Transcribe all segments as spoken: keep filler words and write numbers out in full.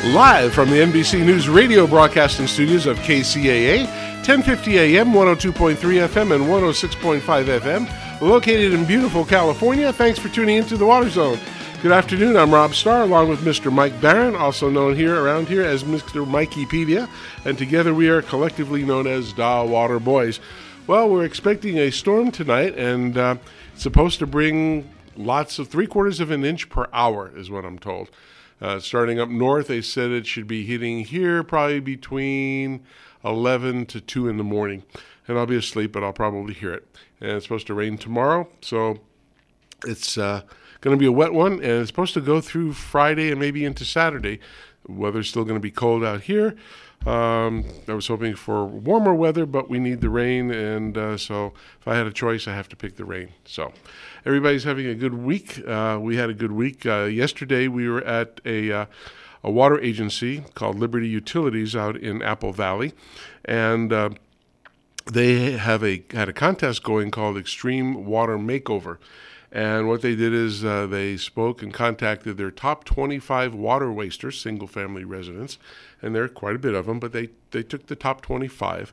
Live from the N B C News radio broadcasting studios of K C A A, ten fifty A M, one oh two point three F M, and one oh six point five F M, located in beautiful California. Thanks for tuning into the Water Zone. Good afternoon. I'm Rob Starr, along with Mister Mike Barron, also known here around here as Mister Mikeypedia, and together we are collectively known as Da Water Boys. Well, we're expecting a storm tonight, and uh, it's supposed to bring lots of three quarters of an inch per hour, is what I'm told. Uh, starting up north, they said it should be hitting here probably between eleven to two in the morning. And I'll be asleep, but I'll probably hear it. And it's supposed to rain tomorrow, so it's uh, going to be a wet one. And it's supposed to go through Friday and maybe into Saturday. Weather's still going to be cold out here. Um, I was hoping for warmer weather, but we need the rain, and uh, so if I had a choice, I have to pick the rain. So everybody's having a good week. Uh, we had a good week. Uh, yesterday, we were at a uh, a water agency called Liberty Utilities out in Apple Valley, and uh, they have a had a contest going called Extreme Water Makeover. And what they did is uh, they spoke and contacted their top twenty-five water wasters, single-family residents, and there are quite a bit of them, but they, they took the top twenty-five.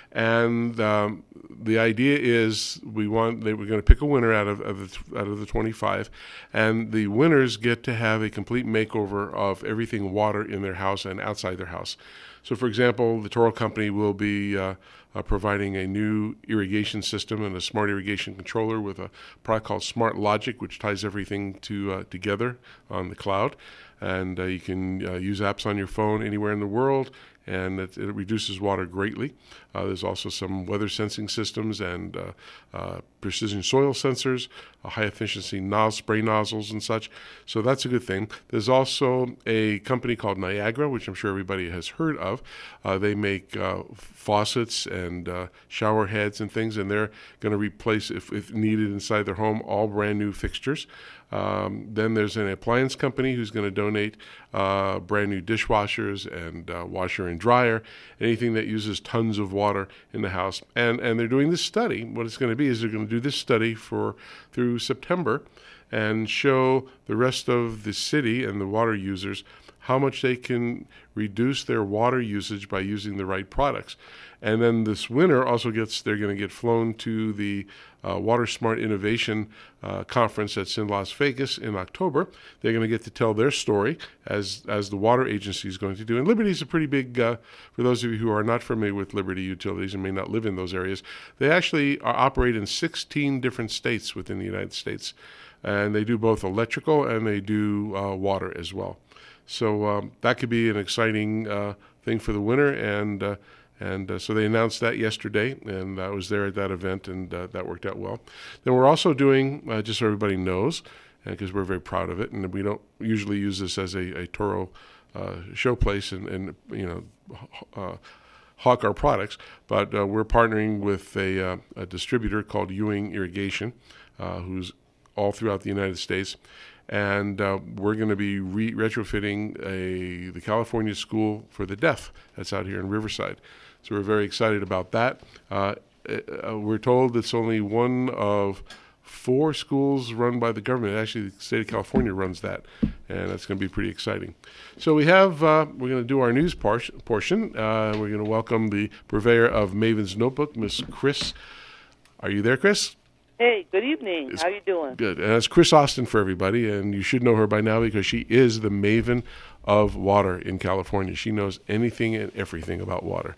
And um, the idea is we want they were going to pick a winner out of, of the, out of the twenty-five, and the winners get to have a complete makeover of everything water in their house and outside their house. So, for example, the Toro Company will be uh, uh, providing a new irrigation system and a smart irrigation controller with a product called Smart Logic, which ties everything to uh, together on the cloud. And uh, you can uh, use apps on your phone anywhere in the world, and it, it reduces water greatly. Uh, there's also some weather sensing systems and uh, uh, precision soil sensors, uh, high-efficiency nozzle, spray nozzles and such. So that's a good thing. There's also a company called Niagara, which I'm sure everybody has heard of. Uh, they make uh, faucets and uh, shower heads and things, and they're going to replace, if, if needed inside their home, all brand new fixtures. Um, then there's an appliance company who's going to donate uh, brand new dishwashers and uh, washer and dryer, anything that uses tons of water in the house. And and they're doing this study. What it's going to be is they're going to do this study for through September and show the rest of the city and the water users how much they can reduce their water usage by using the right products. And then this winner also gets, they're going to get flown to the uh, Water Smart Innovation uh, Conference that's in Las Vegas in October. They're going to get to tell their story as as the water agency is going to do. And Liberty is a pretty big, uh, for those of you who are not familiar with Liberty Utilities and may not live in those areas, they actually are, operate in sixteen different states within the United States. And they do both electrical and they do uh, water as well. So um, that could be an exciting uh, thing for the winner, and uh, and uh, so they announced that yesterday, and I was there at that event, and uh, that worked out well. Then we're also doing, uh, just so everybody knows, because we're very proud of it, and we don't usually use this as a, a Toro uh, showplace and, and you know uh, hawk our products, but uh, we're partnering with a, uh, a distributor called Ewing Irrigation, uh, who's all throughout the United States. And uh, we're going to be re- retrofitting a the California School for the Deaf that's out here in Riverside. So we're very excited about that. Uh, uh, we're told it's only one of four schools run by the government. Actually, the state of California runs that, and that's going to be pretty exciting. So we have uh, we're going to do our news par- portion. Uh, we're going to welcome the purveyor of Maven's Notebook, Miss Chris. Are you there, Chris? Hey, good evening. It's How you doing? Good. And that's Chris Austin for everybody, and you should know her by now because she is the maven of water in California. She knows anything and everything about water.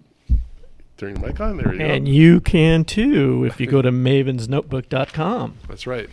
Turn your mic on. There you go. And you can too if you go to mavens notebook dot com. That's right.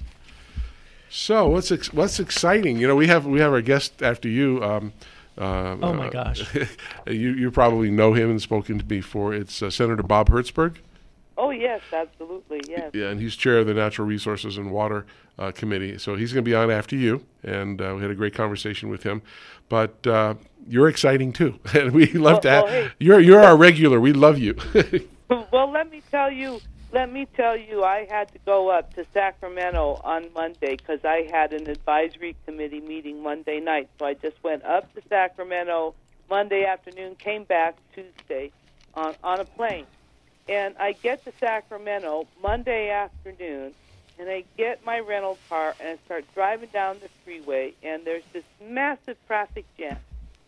So what's ex- what's exciting? You know, we have we have our guest after you. Um, uh, oh my uh, gosh! you you probably know him and spoken to before. It's uh, Senator Bob Hertzberg. Oh, yes, absolutely, yes. Yeah, and he's chair of the Natural Resources and Water uh, Committee. So he's going to be on after you, and uh, we had a great conversation with him. But uh, you're exciting, too, and we love well, to have, well, hey. you're, you're our regular. We love you. Well, let me tell you, let me tell you, I had to go up to Sacramento on Monday because I had an advisory committee meeting Monday night. So I just went up to Sacramento Monday afternoon, came back Tuesday on, on a plane. And I get to Sacramento Monday afternoon, and I get my rental car, and I start driving down the freeway, and there's this massive traffic jam.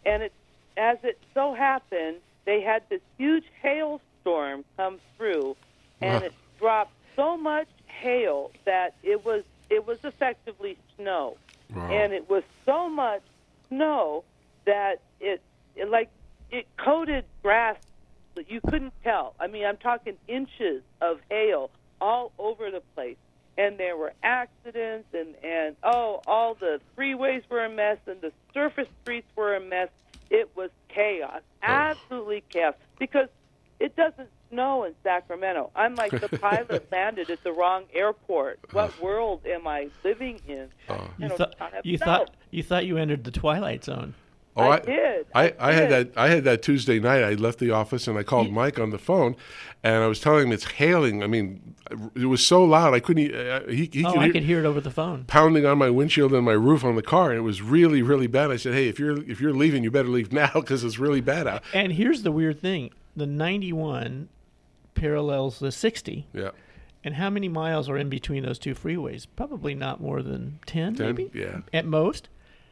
And it, as it so happened, they had this huge hailstorm come through, and Wow. it dropped so much hail that it was it was effectively snow. Wow. And it was so much snow that it, it like it coated grass that you couldn't tell. I mean, I'm talking inches of hail all over the place. And there were accidents, and, and oh, all the freeways were a mess, and the surface streets were a mess. It was chaos, absolutely chaos, because it doesn't snow in Sacramento. I'm like, the pilot landed at the wrong airport. What world am I living in? Uh, You, know, thought, kind of you snow. thought you thought you entered the twilight zone. Oh, I did. I, I I had did. that. I had that Tuesday night. I left the office and I called Mike on the phone, and I was telling him it's hailing. I mean, it was so loud I couldn't. e- Uh, he he Oh, could I hear could hear it over the phone. pounding on my windshield and my roof on the car, and it was really really bad. I said, "Hey, if you're if you're leaving, you better leave now because it's really bad out." And here's the weird thing: the ninety-one parallels the sixty. Yeah, And how many miles are in between those two freeways? Probably not more than ten, ten. maybe? Yeah. At most.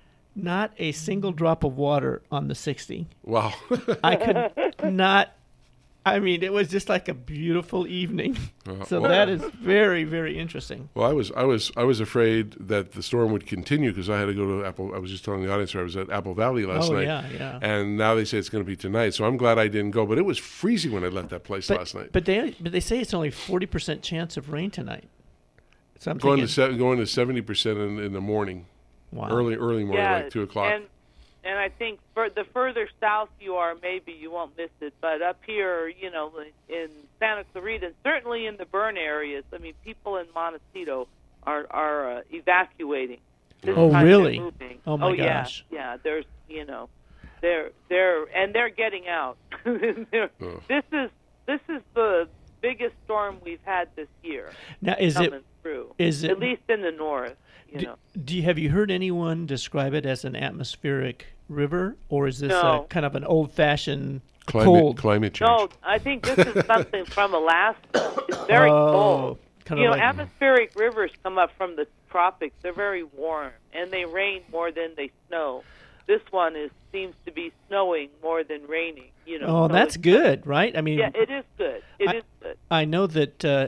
Not a single drop of water on the sixty. Wow. I could not. I mean, it was just like a beautiful evening. Uh, So well- that is very, very interesting. Well, I was I was I was afraid that the storm would continue because I had to go to Apple. I was just telling the audience where I was at Apple Valley last Oh, night. yeah, yeah. And now they say it's going to be tonight. So I'm glad I didn't go. But it was freezing when I left that place But, last night. but they but they say it's only forty percent chance of rain tonight. So I'm going thinking, to se- going to seventy percent in, in the morning, wow. early early morning, Yeah, like two o'clock. And, and I think for the further south you are, maybe you won't miss it. But up here, you know, in Santa Clarita, and certainly in the burn areas, I mean, people in Montecito are are uh, evacuating. This Oh, time really? they're moving. Oh, my yeah, gosh. Yeah, there's, you know, they're they're and they're getting out. They're- Oh. This is this is the biggest storm we've had this year Now, is coming it through. is it- at least in the north? You do, know. do you have you heard anyone describe it as an atmospheric river, or is this No. a, kind of an old-fashioned Climate cold? climate change. No, I think this is something from Alaska. It's very oh, cold. kind You of know, like atmospheric rivers come up from the tropics. They're very warm, and they rain more than they snow. This one is seems to be snowing more than raining. You know. oh, so that's it's- good, right? I mean, Yeah, it is good. It I- is good. I know that uh,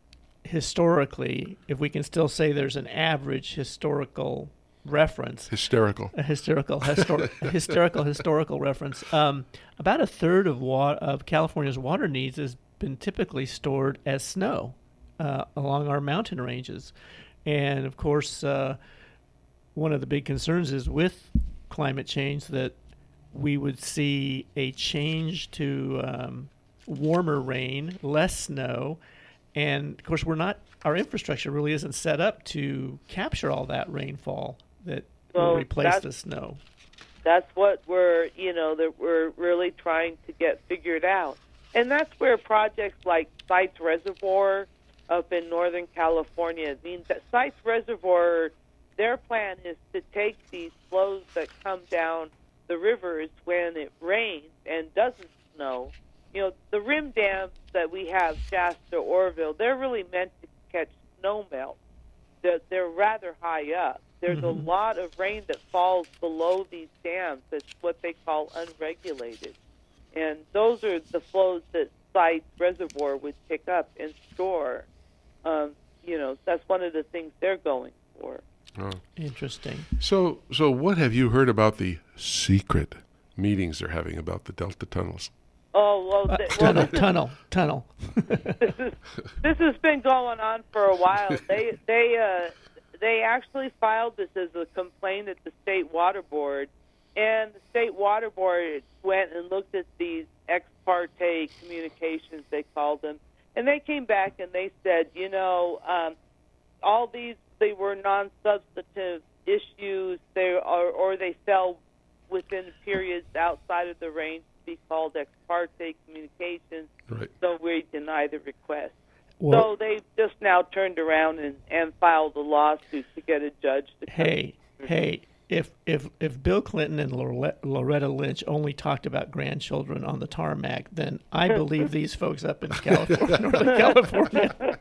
historically, if we can still say there's an average historical reference, Hysterical. a hysterical, histor- hysterical, historical reference, um, about a third of wa- of California's water needs has been typically stored as snow uh, along our mountain ranges, and of course, uh, one of the big concerns is with climate change that we would see a change to um, warmer rain, less snow, and of course we're not. Our infrastructure really isn't set up to capture all that rainfall that will Well, replace that's- the snow. That's what we're, you know, that we're really trying to get figured out. And that's where projects like Sites Reservoir up in Northern California, I mean, that Sites Reservoir, their plan is to take these flows that come down the rivers when it rains and doesn't snow. You know, the rim dams that we have, Shasta, Orville, they're really meant to catch snow melt. They're, they're rather high up. There's Mhm. a lot of rain that falls below these dams. That's what they call unregulated. And those are the flows that Sites Reservoir would pick up and store. Um, you know, that's one of the things they're going for. Oh. Interesting. So so what have you heard about the secret meetings they're having about the Delta tunnels? Oh, well, Uh, th- tunnel, well tunnel, tunnel. this, is, this has been going on for a while. They they uh, they actually filed this as a complaint at the State Water Board, and the State Water Board went and looked at these ex parte communications, they called them, and they came back and they said, you know, um, all these, they were non-substantive issues, they or, or they fell within periods outside of the range to be called ex parte communications, Right. so we deny the request. Well, So they just now turned around and, and filed a lawsuit to get a judge to come. hey, hey, if if if Bill Clinton and Lore- Loretta Lynch only talked about grandchildren on the tarmac, then I believe these folks up in California, Northern California.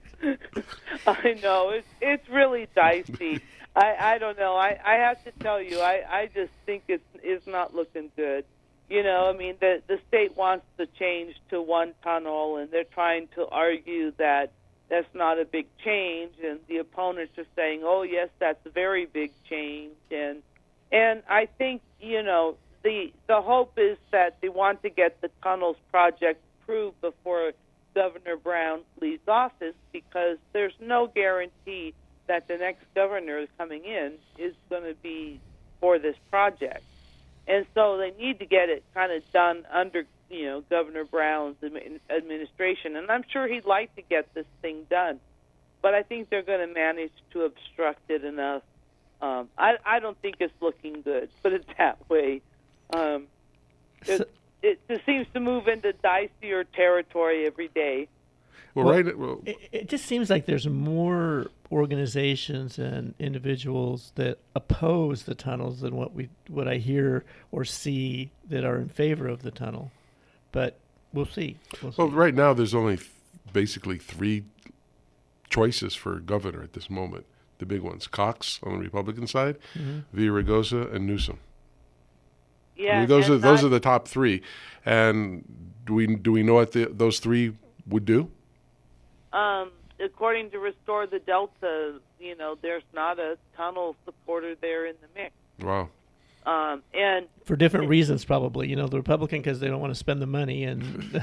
I know it's it's really dicey. I, I don't know. I, I have to tell you, I, I just think it's is not looking good. You know, I mean, the the state wants to change to one tunnel, and they're trying to argue that that's not a big change, and the opponents are saying, "Oh, yes, that's a very big change." And and I think, you know, the the hope is that they want to get the tunnels project approved before Governor Brown leaves office, because there's no guarantee that the next governor coming in is going to be for this project. And so they need to get it kind of done under, you know, Governor Brown's administration. And I'm sure he'd like to get this thing done, but I think they're going to manage to obstruct it enough. Um, I, I don't think it's looking good, put it that way. Um, So- it, it, it seems to move into dicier territory every day. Well, Well, right. Well, It, it just seems like there's more organizations and individuals that oppose the tunnels than what we what I hear or see that are in favor of the tunnel. But we'll see. We'll see. well, right now there's only th- basically three choices for governor at this moment. The big ones: Cox on the Republican side, Mhm. Villaraigosa, and Newsom. I Yeah, mean, those and are those not- are the top three. And do we do we know what the, those three would do? Um, according to Restore the Delta, you know, there's not a tunnel supporter there in the mix. Wow. Um, and For different reasons, probably. You know, the Republican because they don't want to spend the money, and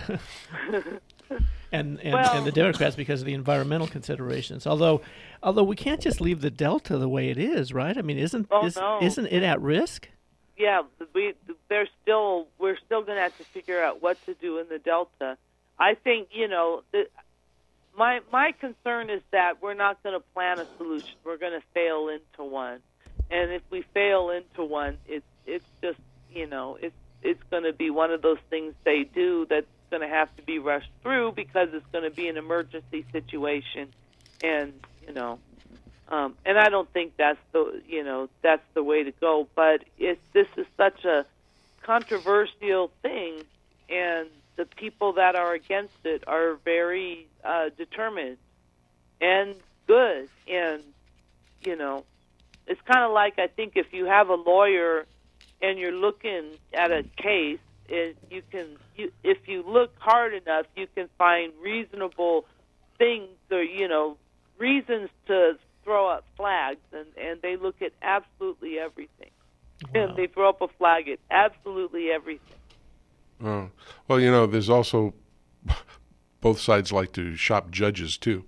and and, Well- and the Democrats because of the environmental considerations. Although, although we can't just leave the Delta the way it is, right? I mean, isn't Oh, is, no. isn't it at risk? yeah, we there's still we're still going to have to figure out what to do in the Delta. I think, you know, the, my my concern is that we're not going to plan a solution. We're going to fail into one, and if we fail into one, it's it's just, you know, it's it's going to be one of those things they do that's going to have to be rushed through because it's going to be an emergency situation, and you know. Um, and I don't think that's the you know that's the way to go. But it's this is such a controversial thing, and the people that are against it are very uh, determined and good. And you know, it's kind of like, I think if you have a lawyer and you're looking at a case, it, you can you, if you look hard enough, you can find reasonable things or you know reasons to throw up flags, and, and they look at absolutely everything. Wow. And they throw up a flag at absolutely everything. Oh. Well, you know, there's also both sides like to shop judges too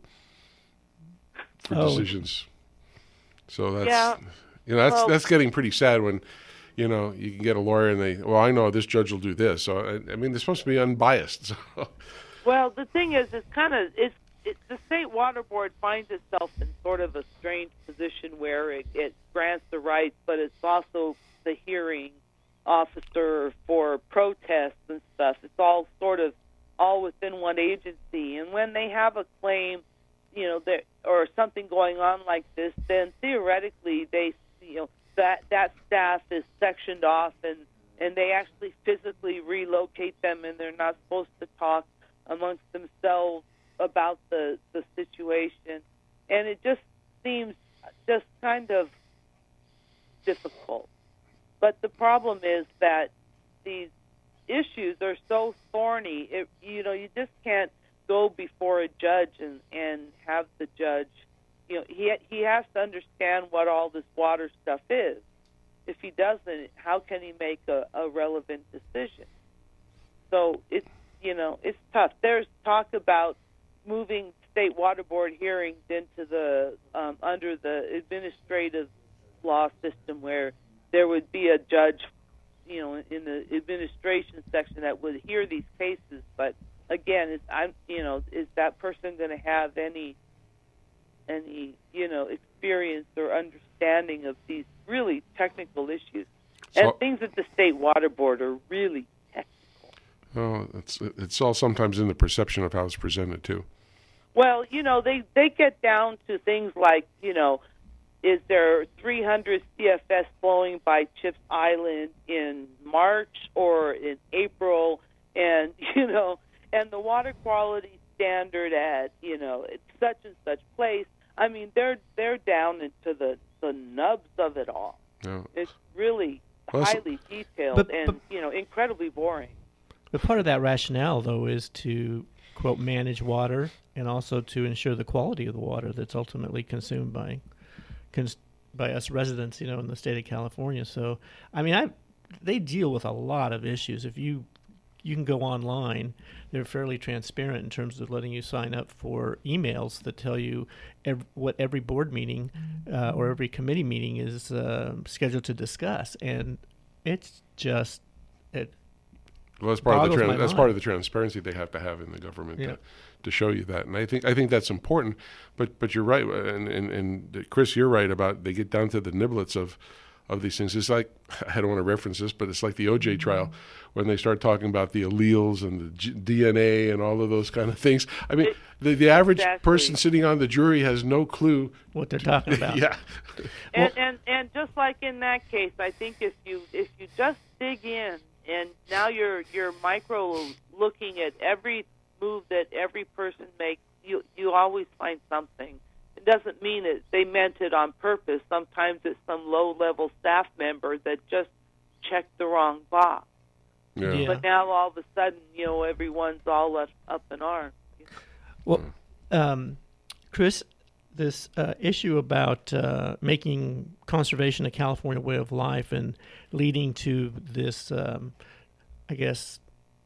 for Oh. decisions. So that's Yeah. you know that's Well- that's getting pretty sad when you know you can get a lawyer and they well I know this judge will do this. So I, I mean they're supposed to be unbiased. So. Well, the thing is, it's kind of it's it, the state water board finds itself in sort of a strange position where it, it grants the rights, but it's also the hearing officer for protests and stuff. It's all sort of all within one agency, and when they have a claim, you know, there or something going on like this, then theoretically they, you know, that that staff is sectioned off, and and they actually physically relocate them, and they're not supposed to talk amongst themselves about the the situation, and it just seems just kind of difficult. But the problem is that these issues are so thorny. It, you know, you just can't go before a judge and and have the judge, you know, he he has to understand what all this water stuff is. If he doesn't, how can he make a, a relevant decision? So it's, you know, it's tough. There's talk about moving state water board hearings into the um, under the administrative law system, where there would be a judge, you know, in the administration section that would hear these cases. But again, is I'm, you know, is that person going to have any any you know experience or understanding of these really technical issues? And So- things at the state water board are really technical. Oh, it's it's all sometimes in the perception of how it's presented too. Well, you know, they, they get down to things like, you know, is there three hundred C F S flowing by Chips Island in March or in April? And, you know, and the water quality standard at, you know, it's such and such place. I mean, they're they're down into the, the nubs of it all. Yeah. It's really Well, so- highly detailed But- and but- you know incredibly boring. But part of that rationale, though, is to, quote, manage water and also to ensure the quality of the water that's ultimately consumed by cons- by us residents, you know, in the state of California. So, I mean, I they deal with a lot of issues. If you you can go online, they're fairly transparent in terms of letting you sign up for emails that tell you ev- what every board meeting uh, or every committee meeting is uh, scheduled to discuss, and it's just it. Well, that's part of the boggles tran- my that's mind. part of the transparency they have to have in the government Yeah. to, to show you that, and I think I think that's important. But but you're right, and, and and Chris, you're right about they get down to the niblets of of these things. It's like, I don't want to reference this, but it's like the O J trial when they start talking about the alleles and the G- D N A and all of those kind of things. I mean, the the average Exactly. person sitting on the jury has no clue What they're talking about. yeah. And, and and just like in that case, I think if you if you just dig in and now you're you're micro looking at every move that every person makes, you you always find something. It doesn't mean that they meant it on purpose. Sometimes it's some low level staff member that just checked the wrong box. Yeah. Yeah. But now all of a sudden, you know, everyone's all up, up in arms. Well, um, Chris, this uh, issue about uh, making conservation a California way of life and leading to this, um, I guess,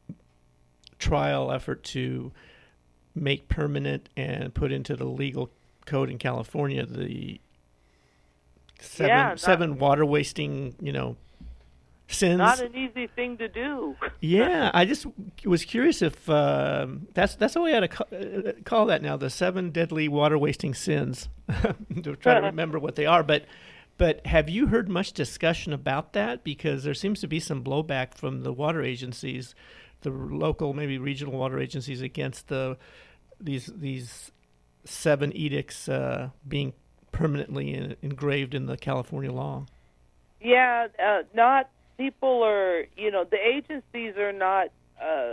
trial effort to make permanent and put into the legal code in California the seven Yeah, not- seven water wasting, you know, sins. Not an easy thing to do. Yeah, I just was curious if um, that's that's the way I ca- uh, call that now, the seven deadly water wasting sins. To try to remember what they are, but but have you heard much discussion about that? Because there seems to be some blowback from the water agencies, the local, maybe regional water agencies, against the these these seven edicts uh, being permanently in, engraved in the California law. Yeah, uh, not people are, you know, the agencies are not uh,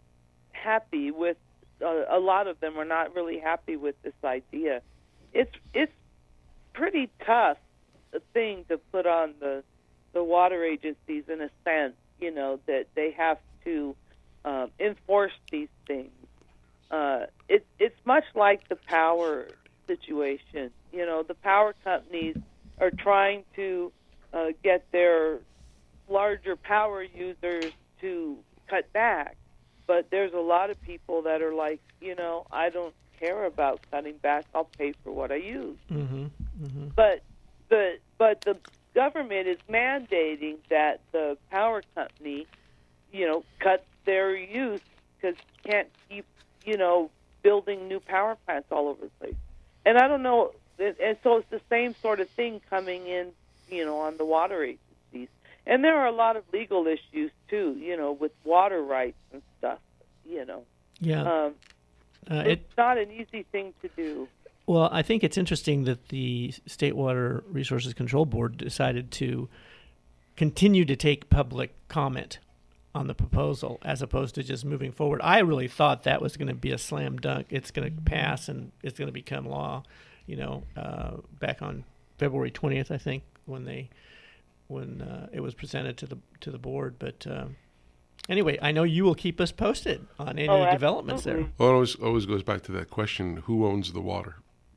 happy with, uh, a lot of them are not really happy with this idea. It's it's pretty tough a thing to put on the the water agencies in a sense, you know, that they have to um, enforce these things. Uh, it, it's much like the power situation. You know, the power companies are trying to uh, get their larger power users to cut back. But there's a lot of people that are like, you know, I don't care about cutting back. I'll pay for what I use. Mm-hmm. Mm-hmm. But the but the government is mandating that the power company, you know, cut their use because you can't keep, you know, building new power plants all over the place. And I don't know, and and so it's the same sort of thing coming in, you know, on the water agencies. And there are a lot of legal issues too, you know, with water rights and stuff, you know. Yeah. Um, uh, it's it, not an easy thing to do. Well, I think it's interesting that the State Water Resources Control Board decided to continue to take public comment on the proposal as opposed to just moving forward. I really thought that was going to be a slam dunk. It's going to pass and it's going to become law, you know, uh, back on February twentieth, I think, when they when uh, it was presented to the to the board. But uh, anyway, I know you will keep us posted on any Oh, developments there. absolutely. Well, it always always goes back to that question: who owns the water?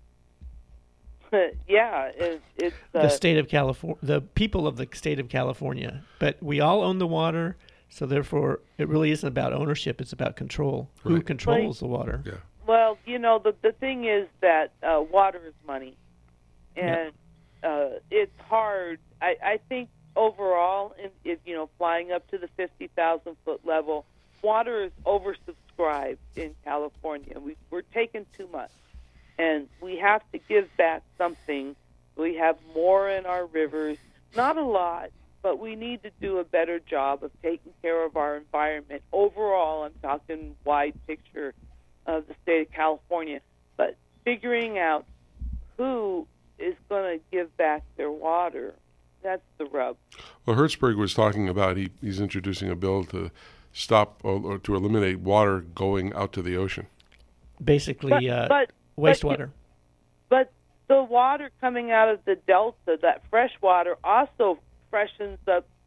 Yeah, it, it's uh, The state of California, the people of the state of California, but we all own the water, so therefore it really isn't about ownership; it's about control. Who Right. controls the water? Yeah. well, you know, the the thing is that uh, water is money, and uh, it's hard. I, I think overall, in, if you know, flying up to the fifty thousand foot level, water is oversubscribed in California. We we're taking too much. And we have to give back something. We have more in our rivers. Not a lot, but we need to do a better job of taking care of our environment. Overall, I'm talking wide picture of the state of California. But figuring out who is going to give back their water, that's the rub. Well, Hertzberg was talking about he, he's introducing a bill to stop or, or to eliminate water going out to the ocean. Basically, But, uh, but wastewater. But the water coming out of the delta, that fresh water, also freshens up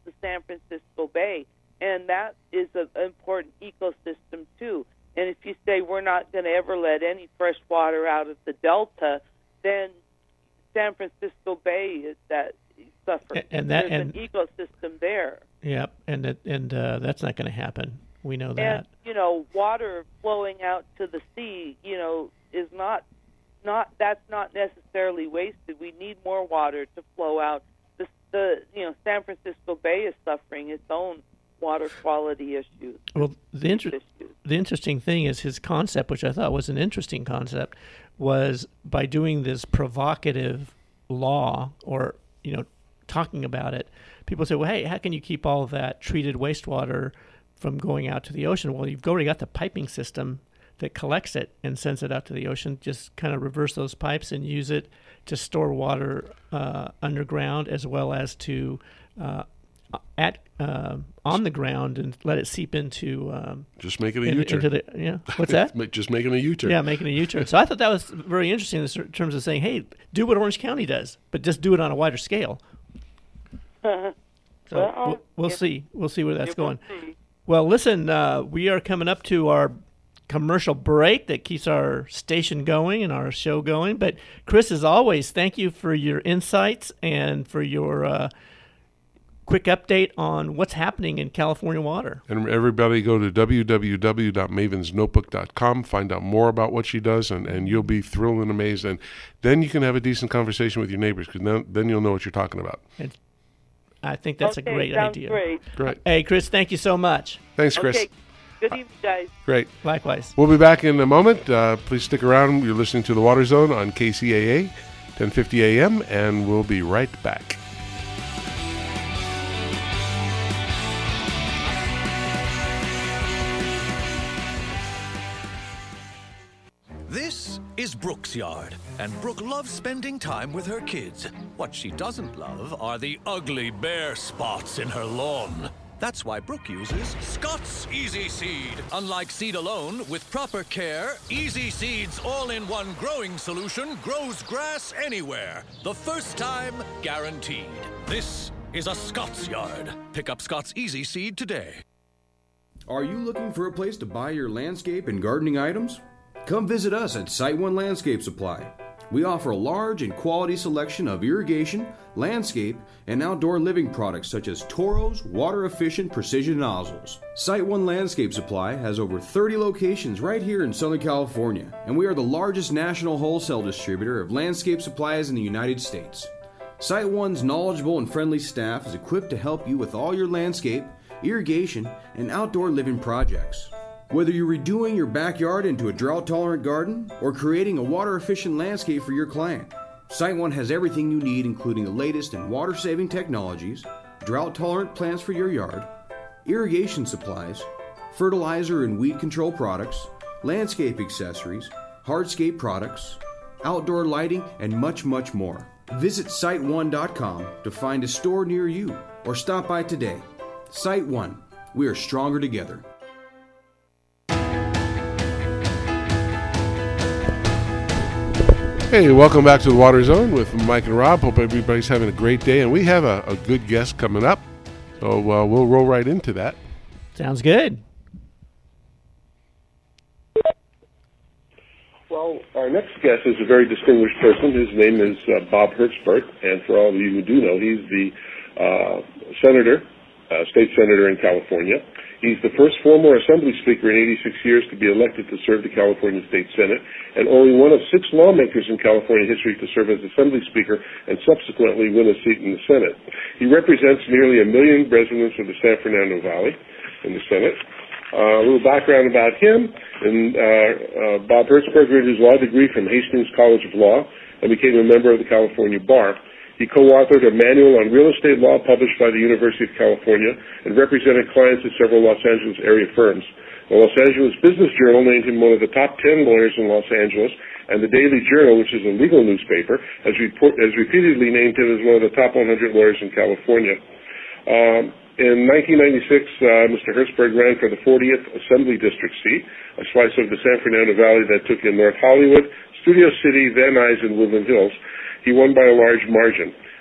the San Francisco Bay. And that is an important ecosystem, too. And if you say we're not going to ever let any fresh water out of the Delta, then San Francisco Bay is that suffers. And that, There's and, an ecosystem there. Yeah, and it, and uh, that's not going to happen. We know that. And, you know, water flowing out to the sea, you know, is not, not that's not necessarily wasted. We need more water to flow out. The, the you know, San Francisco Bay is suffering its own water quality issues. Well, the, inter- issues. the interesting thing is his concept, which I thought was an interesting concept, was by doing this provocative law or, you know, talking about it, people say, well, hey, how can you keep all of that treated wastewater from going out to the ocean? Well, you've already got the piping system that collects it and sends it out to the ocean. Just kind of reverse those pipes and use it to store water uh, underground as well as to uh, at uh, on the ground and let it seep into um, just making a in, U-turn. into the yeah. What's that? Just making a U-turn. Yeah, making a U-turn. So I thought that was very interesting in terms of saying, hey, do what Orange County does, but just do it on a wider scale. So well, we'll, we'll yeah. see. We'll see where that's We'll going. see. Well, listen, uh, we are coming up to our commercial break that keeps our station going and our show going. But Chris, as always, thank you for your insights and for your uh, quick update on what's happening in California water. And everybody go to w w w dot mavens notebook dot com, find out more about what she does, and, and you'll be thrilled and amazed. And then you can have a decent conversation with your neighbors, because then, then you'll know what you're talking about. And I think that's okay, a great sounds idea. Great. Great. Hey, Chris, thank you so much. Thanks, Chris. Okay. Good evening, guys. Great. Likewise. We'll be back in a moment. Uh, please stick around. You're listening to The Water Zone on K C A A, ten fifty A M, and we'll be right back. This is Brooke's yard, and Brooke loves spending time with her kids. What she doesn't love are the ugly bare spots in her lawn. That's why Brooke uses Scott's Easy Seed. Unlike seed alone, with proper care, Easy Seed's all-in-one growing solution grows grass anywhere. The first time, guaranteed. This is a Scott's yard. Pick up Scott's Easy Seed today. Are you looking for a place to buy your landscape and gardening items? Come visit us at Site One Landscape Supply. We offer a large and quality selection of irrigation, landscape, and outdoor living products such as Toro's water-efficient precision nozzles. Site One Landscape Supply has over thirty locations right here in Southern California, and we are the largest national wholesale distributor of landscape supplies in the United States. Site One's knowledgeable and friendly staff is equipped to help you with all your landscape, irrigation, and outdoor living projects. Whether you're redoing your backyard into a drought-tolerant garden or creating a water-efficient landscape for your client, Site One has everything you need, including the latest in water-saving technologies, drought-tolerant plants for your yard, irrigation supplies, fertilizer and weed control products, landscape accessories, hardscape products, outdoor lighting, and much, much more. Visit site one dot com to find a store near you or stop by today. Site One. We are stronger together. Hey, welcome back to The Water Zone with Mike and Rob. Hope everybody's having a great day. And we have a, a good guest coming up, so uh, we'll roll right into that. Sounds good. Well, our next guest is a very distinguished person. His name is uh, Bob Hertzberg, and for all of you who do know, he's the uh, senator, uh, state senator in California. He's the first former Assembly Speaker in eighty-six years to be elected to serve the California State Senate, and only one of six lawmakers in California history to serve as Assembly Speaker and subsequently win a seat in the Senate. He represents nearly a million residents of the San Fernando Valley in the Senate. Uh, a little background about him, and uh, uh, Bob Hertzberg earned his law degree from Hastings College of Law and became a member of the California Bar. He co-authored a manual on real estate law published by the University of California and represented clients at several Los Angeles area firms. The Los Angeles Business Journal named him one of the top ten lawyers in Los Angeles, and the Daily Journal, which is a legal newspaper, has, report, has repeatedly named him as one of the top one hundred lawyers in California. Um, in nineteen ninety-six, uh, Mister Hertzberg ran for the fortieth Assembly District seat, a slice of the San Fernando Valley that took in North Hollywood, Studio City, Van Nuys, and Woodland Hills. He won by a large margin.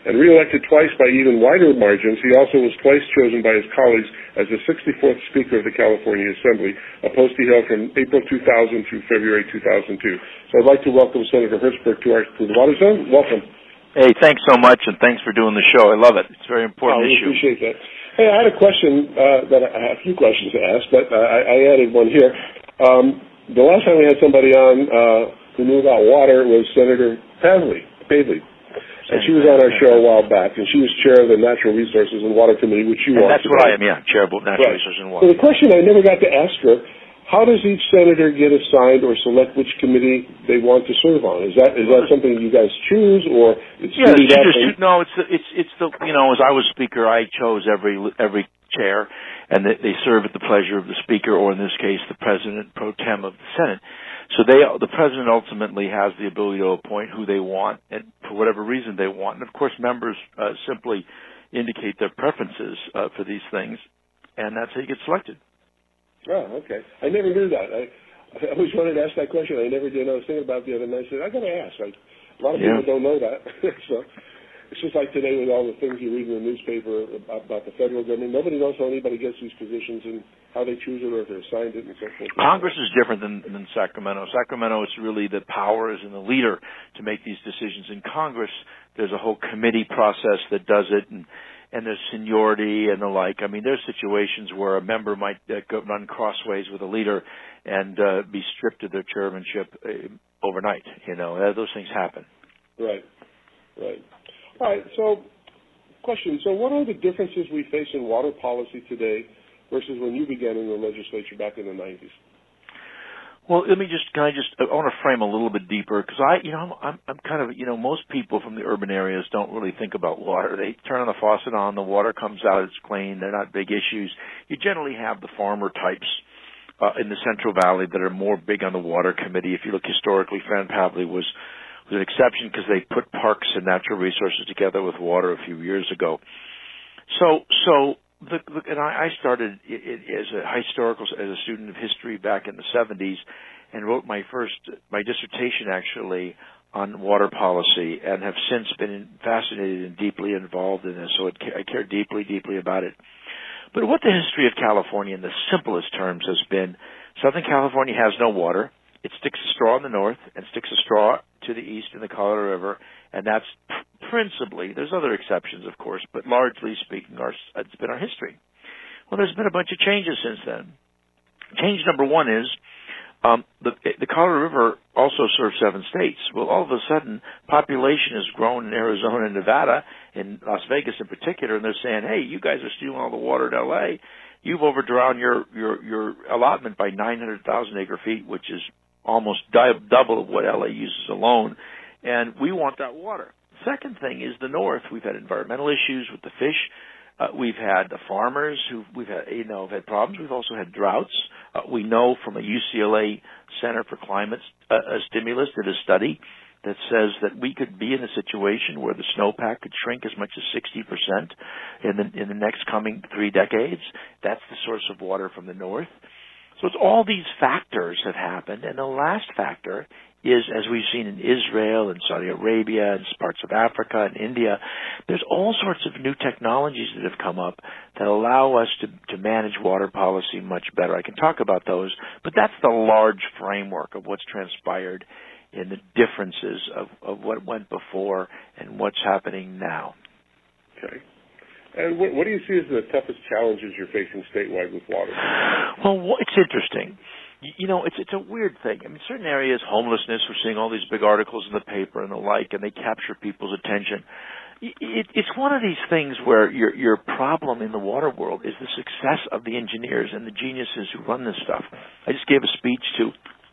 and re-elected twice by even wider margins, he also was twice chosen by his colleagues as the sixty-fourth Speaker of the California Assembly, a post he held from April two thousand through February two thousand two. So I'd like to welcome Senator Hertzberg to, our, to the Water Zone. Welcome. Hey, thanks so much, and thanks for doing the show. I love it. It's a very important oh, we issue. appreciate that. Hey, I had a question, uh, that I, I have a few questions to ask, but uh, I, I added one here. Um, the last time we had somebody on uh, who knew about water was Senator Pavley, Pavley. And she was on our show a while back, and she was chair of the Natural Resources and Water Committee, which you and are. That's what I am, yeah, chair of Natural right. Resources and Water. So the question I never got to ask her, how does each senator get assigned or select which committee they want to serve on? Is that is that something you guys choose, or it's yeah, really it's that just, thing? no, it's the, it's it's the you know, as I was speaker, I chose every every chair, and they, they serve at the pleasure of the speaker, or in this case, the president pro tem of the Senate. So they, the president ultimately has the ability to appoint who they want, and for whatever reason they want. And of course, members uh, simply indicate their preferences uh, for these things, and that's how you get selected. Oh, okay. I never knew that. I, I always wanted to ask that question. I never did. I was thinking about it the other night. I said, I got to ask. Like, a lot of Yeah. people don't know that. So it's just like today with all the things you read in the newspaper about, about the federal government. Nobody knows how anybody gets these positions and how they choose it or if they're assigned it and so forth. Congress is different than, than Sacramento. Sacramento, it's really the power is in the leader to make these decisions. In Congress, there's a whole committee process that does it, and and there's seniority and the like. I mean, there's situations where a member might uh, go run crossways with a leader and uh, be stripped of their chairmanship uh, overnight. You know, uh, those things happen. Right, right. All right, so question. So what are the differences we face in water policy today versus when you began in the legislature back in the nineties? Well, let me just, can I just, I want to frame a little bit deeper, because I, you know, I'm, I'm, I'm kind of, you know, most people from the urban areas don't really think about water. They turn on the faucet on, the water comes out, it's clean, they're not big issues. You generally have the farmer types uh, in the Central Valley that are more big on the water committee. If you look historically, Fran Pavley was, was an exception because they put parks and natural resources together with water a few years ago. So, so, The, the, and I, I started it, it, as a historical, as a student of history back in the seventies, and wrote my first, my dissertation actually on water policy, and have since been fascinated and deeply involved in this. So it, I care deeply, deeply about it. But what the history of California, in the simplest terms, has been: Southern California has no water. It sticks a straw in the north and sticks a straw to the east in the Colorado River, and that's principally, there's other exceptions, of course, but largely speaking, our, it's been our history. Well, there's been a bunch of changes since then. Change number one is um, the, the Colorado River also serves seven states. Well, all of a sudden, population has grown in Arizona and Nevada, in Las Vegas in particular, and they're saying, hey, you guys are stealing all the water in L A. You've overdrawn your, your, your allotment by nine hundred thousand acre feet, which is almost double of what L A uses alone, and we want that water. Second thing is the north. We've had environmental issues with the fish. Uh, we've had the farmers who we've had, you know, have had problems. We've also had droughts. Uh, we know from a U C L A Center for Climate uh, a stimulus did a study that says that we could be in a situation where the snowpack could shrink as much as sixty percent in the in the next coming three decades. That's the source of water from the north. So it's all these factors have happened, and the last factor is, as we've seen in Israel and Saudi Arabia and parts of Africa and India, there's all sorts of new technologies that have come up that allow us to, to manage water policy much better. I can talk about those, but that's the large framework of what's transpired in the differences of, of what went before and what's happening now. Okay. And what, what do you see as the toughest challenges you're facing statewide with water? Well, it's interesting. You know, it's it's a weird thing. I mean, certain areas, homelessness, we're seeing all these big articles in the paper and the like, and they capture people's attention. It, it's one of these things where your your problem in the water world is the success of the engineers and the geniuses who run this stuff. I just gave a speech to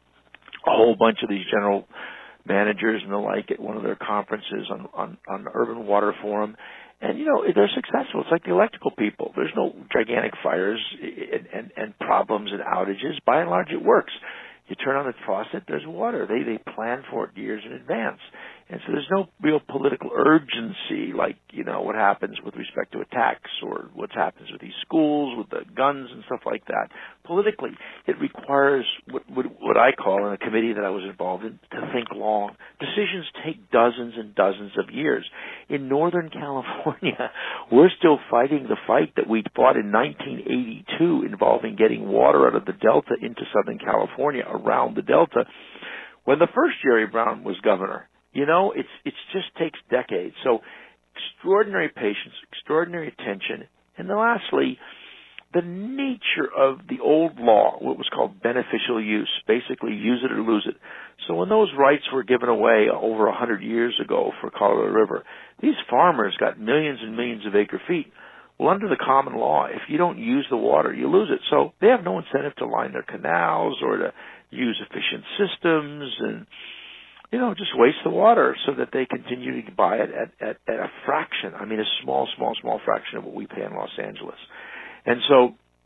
a whole bunch of these general managers and the like at one of their conferences on on, on Urban Water Forum. And, you know, they're successful. It's like the electrical people. There's no gigantic fires and, and, and problems and outages. By and large, it works. You turn on the faucet, there's water. They they plan for it years in advance. And so there's no real political urgency like, you know, what happens with respect to attacks or what happens with these schools, with the guns and stuff like that. Politically, it requires what, what, what I call, in a committee that I was involved in, to think long, decisions take dozens and dozens of years. In Northern California, we're still fighting the fight that we fought in nineteen eighty-two involving getting water out of the Delta into Southern California around the Delta when the first Jerry Brown was governor. You know, it's it just takes decades. So extraordinary patience, extraordinary attention, and then lastly, the nature of the old law, what was called beneficial use, basically use it or lose it. So when those rights were given away over a hundred years ago for Colorado River, these farmers got millions and millions of acre feet. Well, under the common law, if you don't use the water, you lose it. So they have no incentive to line their canals or to use efficient systems and, you know, just waste the water so that they continue to buy it at, at, at a fraction. I mean, a small, small, small fraction of what we pay in Los Angeles. And so,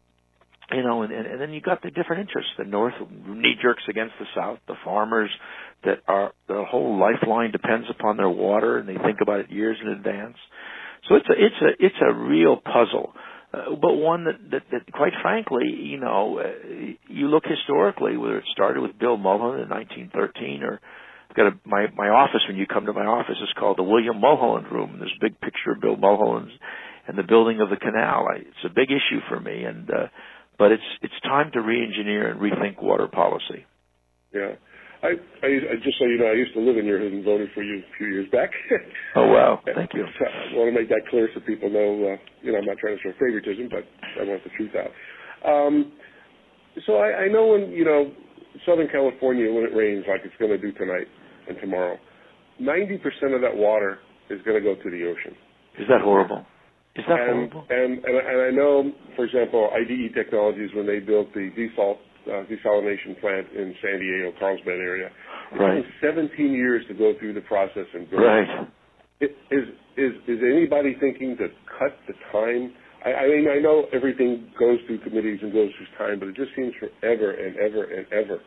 you know, and, and, and then you got the different interests. The North knee-jerks against the South, the farmers that are, their whole lifeline depends upon their water, and they think about it years in advance. So it's a, it's a, it's a real puzzle, uh, but one that, that, that, quite frankly, you know, uh, you look historically, whether it started with Bill Mulholland in nineteen thirteen, or I've got a, my, my office, when you come to my office, is called the William Mulholland Room, and there's a big picture of Bill Mulholland's and the building of the canal. I, it's a big issue for me, and uh, but it's it's time to re-engineer and rethink water policy. Yeah, I, I, I just so you know, I used to live in your hood and voted for you a few years back. Oh wow, thank you. So I want to make that clear so people know. Uh, you know, I'm not trying to show favoritism, but I want the truth out. Um, so I, I know when you know Southern California, when it rains like it's going to do tonight and tomorrow, ninety percent of that water is going to go to the ocean. Is that horrible? Is that and, horrible? And, and, and I know, for example, I D E Technologies, when they built the desal, uh, desalination plant in San Diego, Carlsbad area, it right. took seventeen years to go through the process and build right. it. Is, is, is anybody thinking to cut the time? I, I mean, I know everything goes through committees and goes through time, but it just seems forever and ever and ever.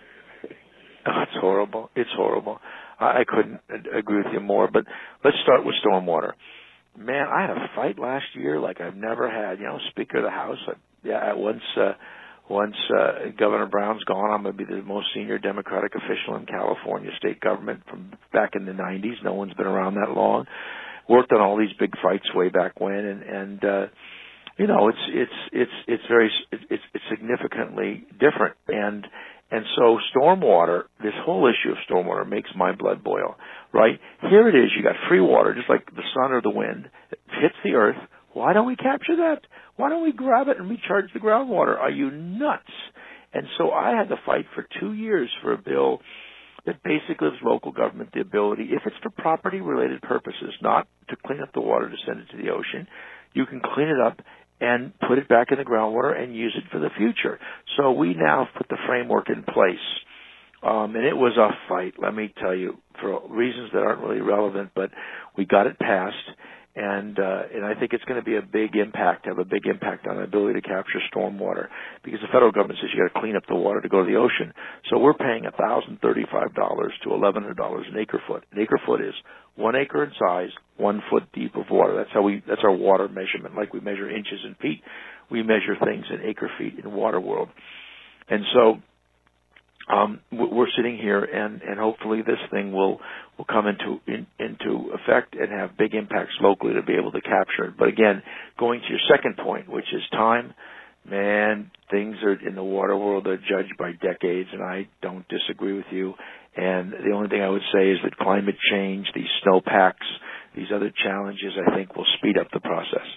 Oh, it's horrible. It's horrible. I, I couldn't agree with you more, but let's start with stormwater. Man, I had a fight last year like I've never had. You know, Speaker of the House. I, yeah, once uh, once uh, Governor Brown's gone, I'm going to be the most senior Democratic official in California state government from back in the nineties. No one's been around that long. Worked on all these big fights way back when, and and uh, you know, it's it's it's it's very it's it's significantly different. And and so stormwater, this whole issue of stormwater makes my blood boil. Right? Here it is. You got free water, just like the sun or the wind. It hits the earth. Why don't we capture that? Why don't we grab it and recharge the groundwater? Are you nuts? And so I had to fight for two years for a bill that basically gives local government the ability, if it's for property-related purposes, not to clean up the water to send it to the ocean, you can clean it up and put it back in the groundwater and use it for the future. So we now have put the framework in place. Um, and it was a fight, let me tell you, for reasons that aren't really relevant, but we got it passed, and uh, and I think it's going to be a big impact, have a big impact on the ability to capture stormwater, because the federal government says you got to clean up the water to go to the ocean. So we're paying one thousand thirty-five dollars to eleven hundred dollars an acre foot. An acre foot is one acre in size, one foot deep of water. That's how we, that's our water measurement. Like we measure inches and feet, we measure things in acre feet in water world. And so Um, we're sitting here, and, and hopefully this thing will will come into in, into effect and have big impacts locally to be able to capture it. But again, going to your second point, which is time, man, things are in the water world are judged by decades, and I don't disagree with you. And the only thing I would say is that climate change, these snowpacks, these other challenges, I think will speed up the process.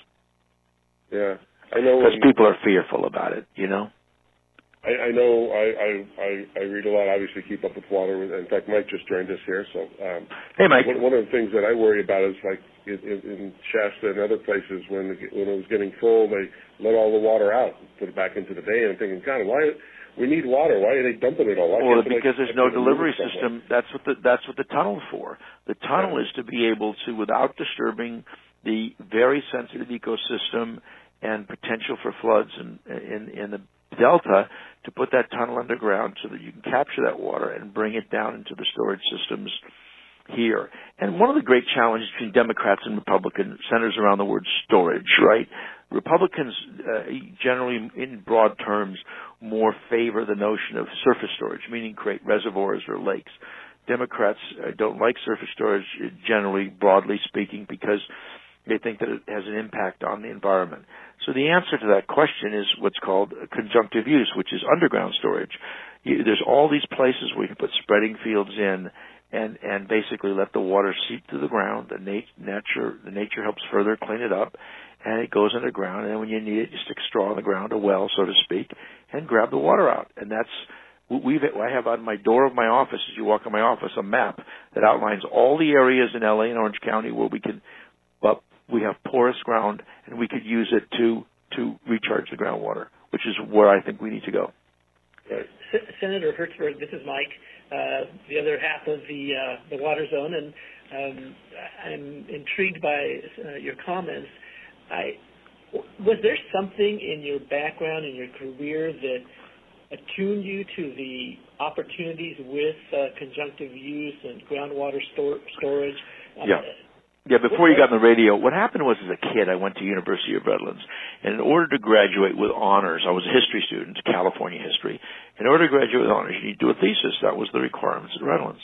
Yeah, I know. Because people are fearful about it, you know. I, I know I, I, I, I read a lot, obviously keep up with water. In fact, Mike just joined us here. So, um, hey, Mike. One, one of the things that I worry about is like in, in Shasta and other places when, when it was getting full, they let all the water out, put it back into the bay. And I'm thinking, God, why we need water? Why are they dumping it all? Why well, can't because they, there's no delivery system. That's what the that's what the tunnel's for. The tunnel yeah. is to be able to, without disturbing the very sensitive ecosystem and potential for floods in in, in the Delta, to put that tunnel underground so that you can capture that water and bring it down into the storage systems here. And one of the great challenges between Democrats and Republicans centers around the word storage, right? Republicans uh, generally, in broad terms, more favor the notion of surface storage, meaning create reservoirs or lakes. Democrats uh, don't like surface storage, uh, generally, broadly speaking, because they think that it has an impact on the environment. So the answer to that question is what's called conjunctive use, which is underground storage. You, there's all these places where you can put spreading fields in and, and basically let the water seep through the ground. The nat- nature, the nature helps further clean it up, and it goes underground. And then when you need it, you stick a straw in the ground, a well, so to speak, and grab the water out. And that's we've. I have on my door of my office, as you walk in my office, a map that outlines all the areas in L A and Orange County where we can, well, we have porous ground, and we could use it to to recharge the groundwater, which is where I think we need to go. Uh, Senator Hertzberg, this is Mike, uh, the other half of the uh, the water zone, and um, I'm intrigued by uh, your comments. I, was there something in your background, in your career, that attuned you to the opportunities with uh, conjunctive use and groundwater store, storage? Um, yeah. Yeah, before you got on the radio, what happened was as a kid, I went to University of Redlands, and in order to graduate with honors, I was a history student, California history. In order to graduate with honors, you need to do a thesis. That was the requirements at Redlands.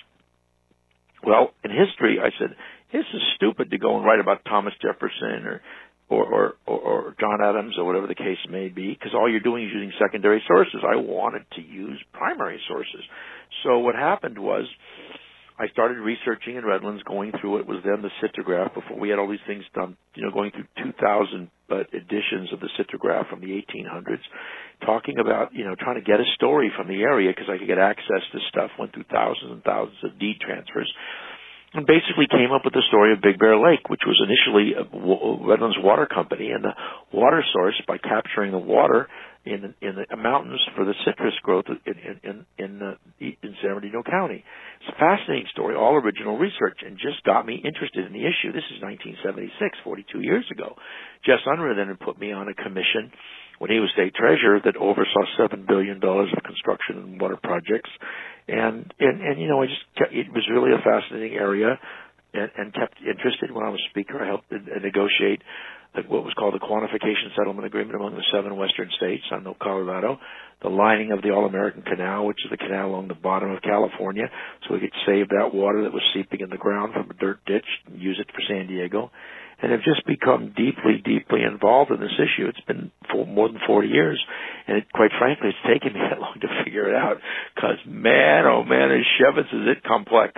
Well, in history, I said, this is stupid to go and write about Thomas Jefferson or or, or, or, or John Adams or whatever the case may be, because all you're doing is using secondary sources. I wanted to use primary sources. So what happened was I started researching in Redlands, going through it. Was then the Citrograph, before we had all these things done, you know, going through two thousand uh, editions of the Citrograph from the eighteen hundreds, talking about, you know, trying to get a story from the area because I could get access to stuff, went through thousands and thousands of deed transfers, and basically came up with the story of Big Bear Lake, which was initially a Redlands Water Company, and the water source, by capturing the water in in the mountains for the citrus growth in in in, uh, in San Bernardino County. It's a fascinating story, all original research, and just got me interested in the issue. This is nineteen seventy-six, forty-two years ago. Jess Unruh then put me on a commission when he was state treasurer that oversaw seven billion dollars of construction and water projects, and and and you know, I just kept, it was really a fascinating area, and, and kept interested. When I was speaker, I helped negotiate what was called the Quantification Settlement Agreement among the seven western states, I know Colorado, the lining of the All-American Canal, which is the canal along the bottom of California, so we could save that water that was seeping in the ground from a dirt ditch and use it for San Diego, and have just become deeply, deeply involved in this issue. It's been for more than forty years, and it, quite frankly, it's taken me that long to figure it out, because, man, oh man, as Shevitz is it complex.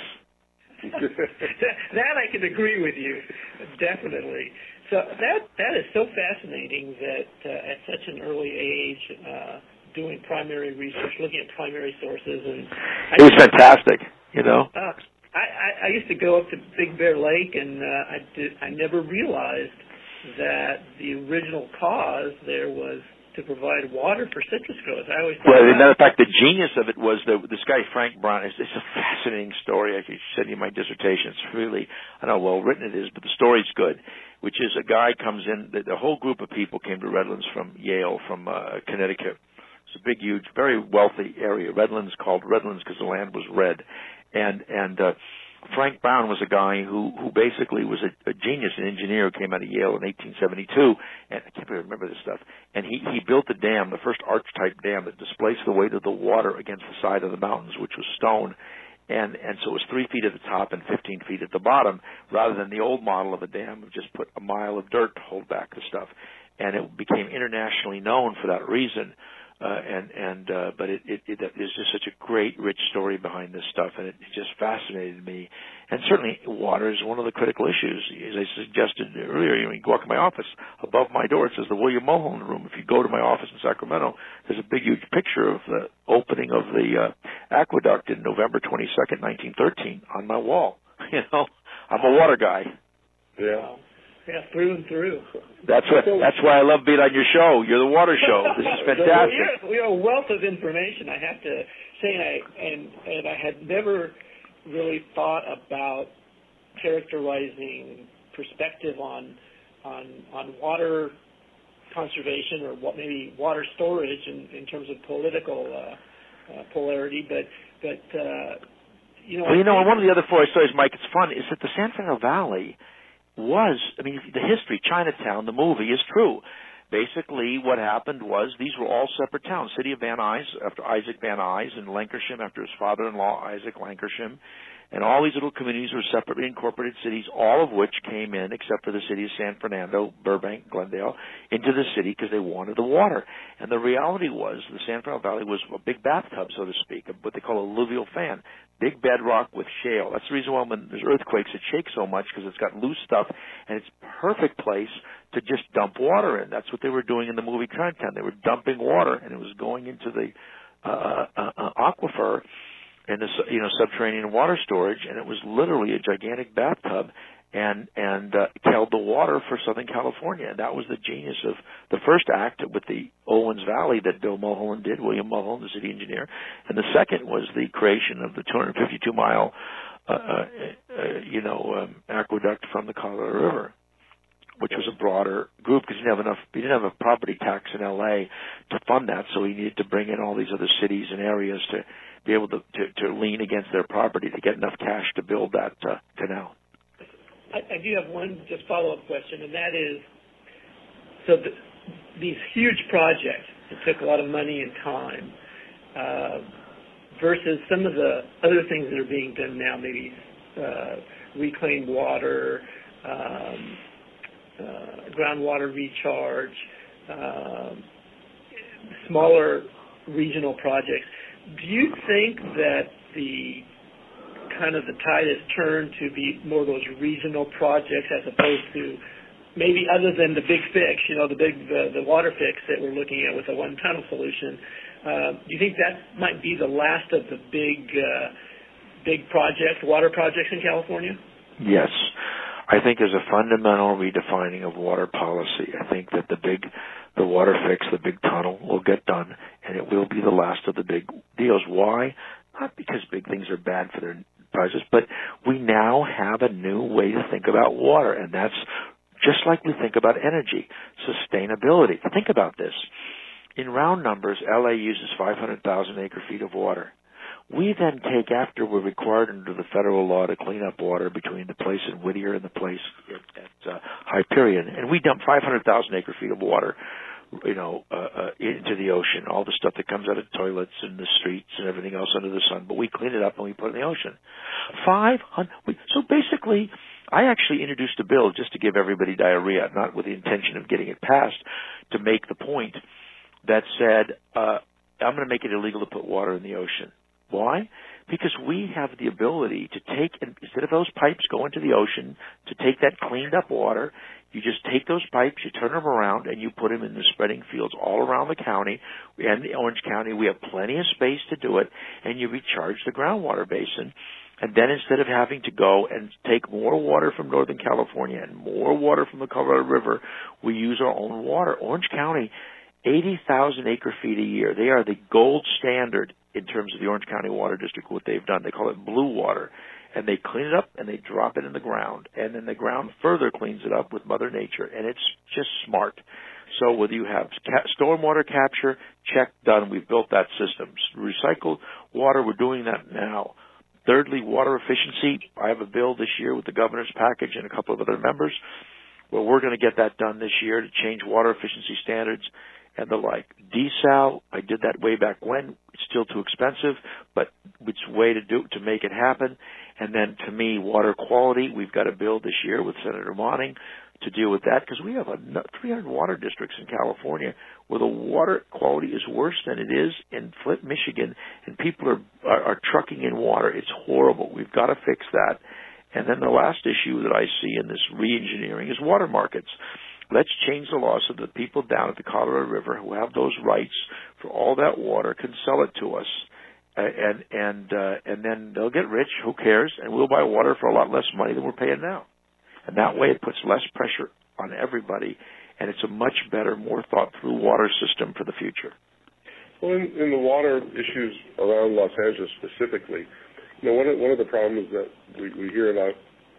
That I can agree with you, definitely. So that that is so fascinating that uh, at such an early age, uh, doing primary research, looking at primary sources, and it was fantastic, you know. Uh, I, I, I used to go up to Big Bear Lake, and uh, I did. I never realized that the original cause there was to provide water for citrus growers. I always thought. Well, as a matter of fact, the genius of it was that this guy Frank Brown. It's, it's a fascinating story. I could send you my dissertation. It's really, I don't know how well written it is, but the story's good. Which is a guy comes in. The, the whole group of people came to Redlands from Yale, from uh, Connecticut. It's a big, huge, very wealthy area. Redlands called Redlands because the land was red, and and uh, Frank Brown was a guy who who basically was a, a genius, an engineer who came out of Yale in eighteen seventy-two, and I can't really remember this stuff. And he he built a dam, the first arch type dam that displaced the weight of the water against the side of the mountains, which was stone. And and so it was three feet at the top and fifteen feet at the bottom, rather than the old model of a dam of just put a mile of dirt to hold back the stuff. And it became internationally known for that reason. Uh, and and uh, but it, it, it there's just such a great, rich story behind this stuff, and it just fascinated me. And certainly, water is one of the critical issues. As I suggested earlier, you know, you go walk in my office, above my door it says the William Mulholland Room. If you go to my office in Sacramento, there's a big, huge picture of the opening of the uh, aqueduct in November twenty-second, nineteen thirteen, on my wall. You know, I'm a water guy. Yeah. Yeah, through and through. That's what. That's why I love being on your show. You're the water show. This is fantastic. We are a wealth of information, I have to say, and I, and, and I had never really thought about characterizing perspective on on on water conservation or what maybe water storage in, in terms of political uh, uh, polarity, but but uh, you know. Well, you know, one of the other four stories, Mike, it's fun, is that the San Fernando Valley was, I mean, the history, Chinatown, the movie, is true. basically what happened was these were all separate towns. City of Van Nuys after Isaac Van Nuys, and Lancashire after his father-in-law, Isaac Lancashire. And all these little communities were separately incorporated cities, all of which came in, except for the city of San Fernando, Burbank, Glendale, into the city because they wanted the water. And the reality was the San Fernando Valley was a big bathtub, so to speak, what they call a alluvial fan, big bedrock with shale. That's the reason why when there's earthquakes it shakes so much, because it's got loose stuff, and it's a perfect place to just dump water in. That's what they were doing in the movie Crime Time. They were dumping water, and it was going into the uh, uh, uh, aquifer, and the, you know, subterranean water storage, and it was literally a gigantic bathtub, and and uh, held the water for Southern California. And that was the genius of the first act with the Owens Valley that Bill Mulholland did, William Mulholland, the city engineer, and the second was the creation of the two hundred fifty-two mile, uh, uh, uh, you know, um, aqueduct from the Colorado River, which was a broader group because he didn't have enough. He didn't have a property tax in L A to fund that, so he needed to bring in all these other cities and areas to be able to, to, to lean against their property to get enough cash to build that uh, canal. I, I do have one just follow-up question, and that is, so the, these huge projects that took a lot of money and time uh, versus some of the other things that are being done now, maybe uh, reclaimed water, um, uh, groundwater recharge, uh, smaller regional projects. Do you think that the kind of the tide has turned to be more of those regional projects as opposed to maybe other than the big fix, you know, the big the, the water fix that we're looking at with a one tunnel solution? Uh, do you think that might be the last of the big uh, big projects, water projects in California? Yes. I think there's a fundamental redefining of water policy. I think that the big, the water fix, the big tunnel will get done, and it will be the last of the big deals. Why? Not because big things are bad for their projects, but we now have a new way to think about water, and that's just like we think about energy, sustainability. Think about this. In round numbers, L A uses five hundred thousand acre feet of water. We then take, after we're required under the federal law to clean up water between the place in Whittier and the place at, at uh, Hyperion, and we dump five hundred thousand acre feet of water, you know, uh, uh, into the ocean, all the stuff that comes out of toilets and the streets and everything else under the sun, but we clean it up and we put it in the ocean. five hundred, so basically, I actually introduced a bill just to give everybody diarrhea, not with the intention of getting it passed, to make the point that said, uh, I'm going to make it illegal to put water in the ocean. Why? Because we have the ability to take, instead of those pipes going to the ocean, to take that cleaned up water, you just take those pipes, you turn them around, and you put them in the spreading fields all around the county and the Orange County. We have plenty of space to do it, and you recharge the groundwater basin. And then instead of having to go and take more water from Northern California and more water from the Colorado River, we use our own water. Orange County, eighty thousand acre feet a year. They are the gold standard in terms of the Orange County Water District, what they've done. They call it blue water. And they clean it up and they drop it in the ground. And then the ground further cleans it up with Mother Nature. And it's just smart. So whether you have ca- stormwater capture, check, done. We've built that system. Recycled water, we're doing that now. Thirdly, water efficiency. I have a bill this year with the governor's package and a couple of other members where we're going to get that done this year to change water efficiency standards and the like. Desal, I did that way back when. It's still too expensive, but it's a way to do to make it happen. And then, to me, water quality. We've got a bill this year with Senator Monning to deal with that because we have a three hundred water districts in California where the water quality is worse than it is in Flint, Michigan, and people are, are, are trucking in water. It's horrible. We've got to fix that. And then the last issue that I see in this re-engineering is water markets. Let's change the law so that people down at the Colorado River who have those rights for all that water can sell it to us, uh, and and uh, and then they'll get rich. Who cares? And we'll buy water for a lot less money than we're paying now. And that way, it puts less pressure on everybody, and it's a much better, more thought-through water system for the future. Well, in, in the water issues around Los Angeles specifically, you know, one of one of the problems that we, we hear about,